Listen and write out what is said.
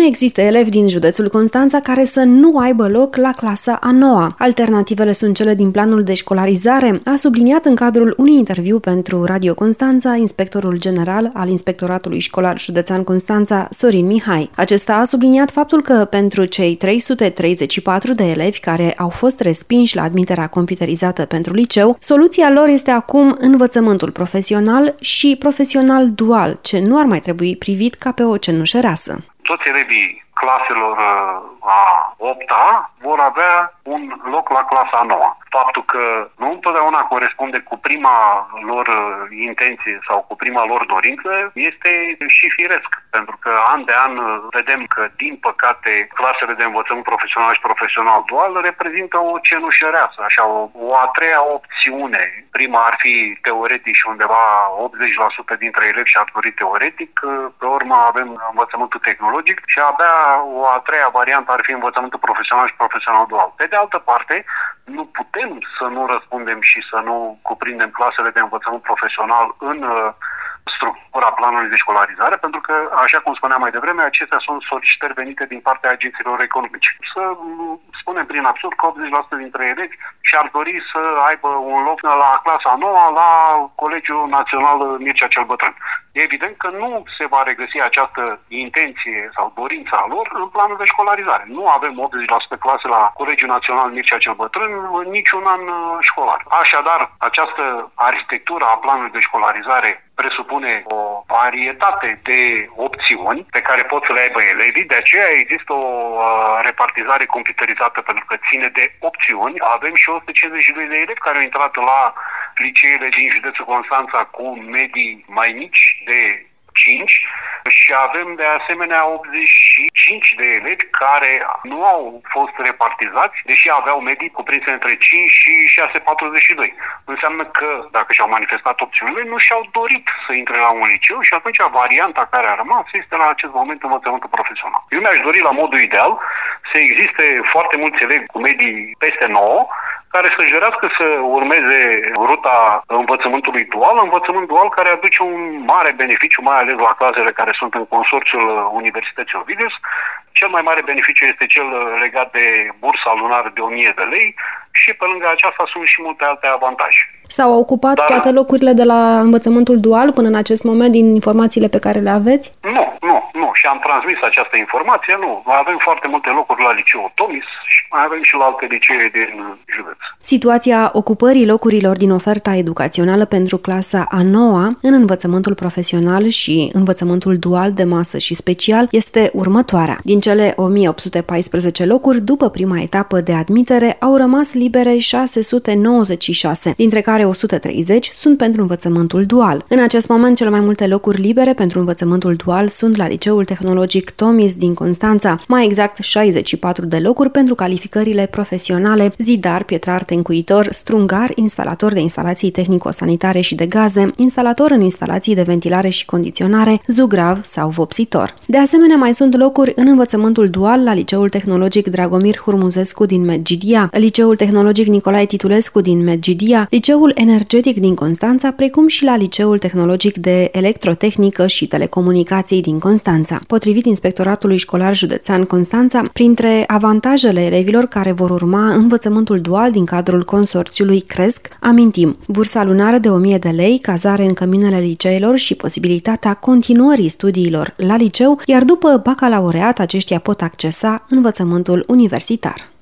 există elevi din județul Constanța care să nu aibă loc la clasa a 9-a. Alternativele sunt cele din planul de școlarizare, a subliniat în cadrul unui interviu pentru Radio Constanța inspectorul general al Inspectoratului Școlar Județean Constanța, Sorin Mihai. Acesta a subliniat faptul că pentru cei 334 de elevi care au fost respinși la admiterea computerizată pentru liceu, soluția lor este acum învățământul profesional și profesional dual, ce nu ar mai trebui privit ca pe o cenușăreasă. Toți elevii claselor a 8-a vor avea un loc la clasa a 9-a. Faptul că nu întotdeauna corespunde cu prima lor intenție sau cu prima lor dorință este și firesc, pentru că an de an vedem că, din păcate, clasele de învățământ profesional și profesional dual reprezintă o cenușăreasă, așa, o a treia opțiune. Prima ar fi teoretic și undeva 80% dintre elevi și-ar dori teoretic, pe urmă avem învățământul tehnologic și abia o a treia variantă ar fi învățământul profesional și profesional dual. Pe de altă parte, nu putem să nu răspundem și să nu cuprindem clasele de învățământ profesional în structura planului de școlarizare, pentru că, așa cum spuneam mai devreme, acestea sunt solicitări venite din partea agențiilor economice. Să spunem prin absurd că 80% dintre elevi și-ar dori să aibă un loc la clasa 9-a la Colegiul Național Mircea cel Bătrân. E evident că nu se va regăsi această intenție sau dorința lor în planul de școlarizare. Nu avem 80% clase la Colegiul Național Mircea cel Bătrân în niciun an școlar. Așadar, această arhitectură a planului de școlarizare presupune o varietate de opțiuni pe care pot să le aibă elevii, de aceea există o repartizare computerizată pentru că ține de opțiuni. Avem și 152 de elevi care au intrat la liceele din județul Constanța cu medii mai mici de 5 și avem de asemenea 85 de elevi care nu au fost repartizați, deși aveau medii cuprinse între 5 și 6,42. Înseamnă că, dacă și-au manifestat opțiunile, nu și-au dorit să intre la un liceu și atunci varianta care a rămas este la acest moment învățământul profesional. Eu mi-aș dori la modul ideal să existe foarte mulți elevi cu medii peste 9 care să-și dorească să urmeze ruta învățământului dual, învățământ dual care aduce un mare beneficiu, mai ales la clasele care sunt în consorțiul Universității Ovidius. Cel mai mare beneficiu este cel legat de bursa lunară de 1000 de lei și pe lângă aceasta sunt și multe alte avantaje. S-au ocupat toate locurile de la învățământul dual până în acest moment din informațiile pe care le aveți? Nu. Și am transmis această informație, nu. Avem foarte multe locuri la liceul Tomis și mai avem și la alte licee din județ. Situația ocupării locurilor din oferta educațională pentru clasa a 9-a în învățământul profesional și învățământul dual de masă și special este următoarea. Din cele 1814 locuri, după prima etapă de admitere, au rămas libere 696, dintre care 130 sunt pentru învățământul dual. În acest moment, cele mai multe locuri libere pentru învățământul dual sunt la Liceul Tehnologic Tomis din Constanța, mai exact 64 de locuri pentru calificările profesionale zidar, pietrar, tencuitor, strungar, instalator de instalații tehnico-sanitare și de gaze, instalator în instalații de ventilare și condiționare, zugrav sau vopsitor. De asemenea, mai sunt locuri în învățământul dual la Liceul Tehnologic Dragomir Hurmuzescu din Medgidia, Liceul Tehnologic Nicolae Titulescu din Medgidia, Liceul Energetic din Constanța, precum și la Liceul Tehnologic de Electrotehnică și Telecomunicații din Constanța. Potrivit Inspectoratului Școlar Județean Constanța, printre avantajele elevilor care vor urma învățământul dual din cadrul consorțiului CRESC, amintim bursa lunară de 1000 de lei, cazare în căminele liceelor și posibilitatea continuării studiilor la liceu, iar după bacalaureat aceștia pot accesa învățământul universitar.